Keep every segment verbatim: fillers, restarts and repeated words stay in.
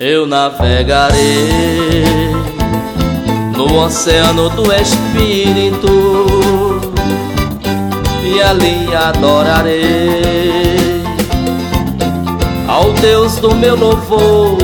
Eu navegarei no oceano do Espírito e ali adorarei ao Deus do meu louvor.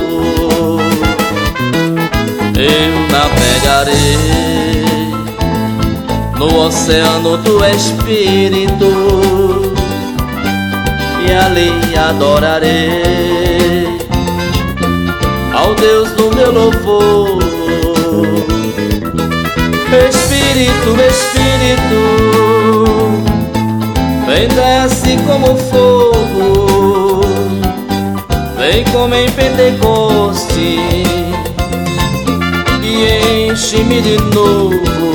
Eu navegarei no oceano do Espírito e ali adorarei ao Deus do meu louvor. Espírito, Espírito, vem, desce como fogo, vem como em Pentecoste e enche-me de novo.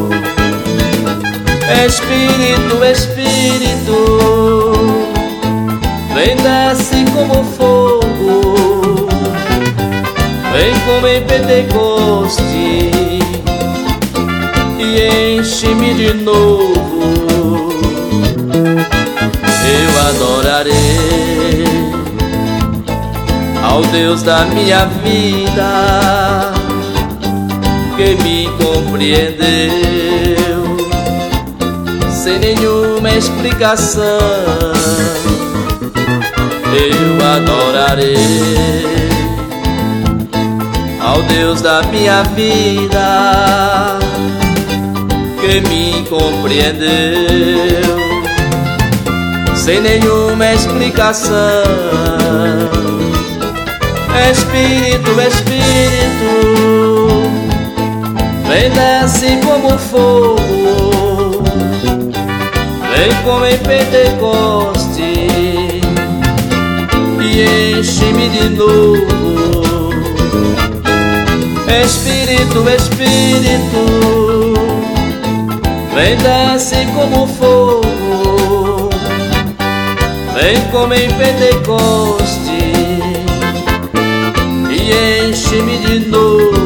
Espírito, Espírito, vem, desce como fogo, vem como em Pentecoste e enche-me de novo. Eu adorarei ao Deus da minha vida, que me compreendeu sem nenhuma explicação. Eu adorarei ao Deus da minha vida, que me compreendeu sem nenhuma explicação. Espírito, Espírito, vem, desce como fogo, vem como em Pentecoste e enche-me de novo. Espírito, Espírito, vem, desce como fogo, vem como em Pentecoste e enche-me de novo.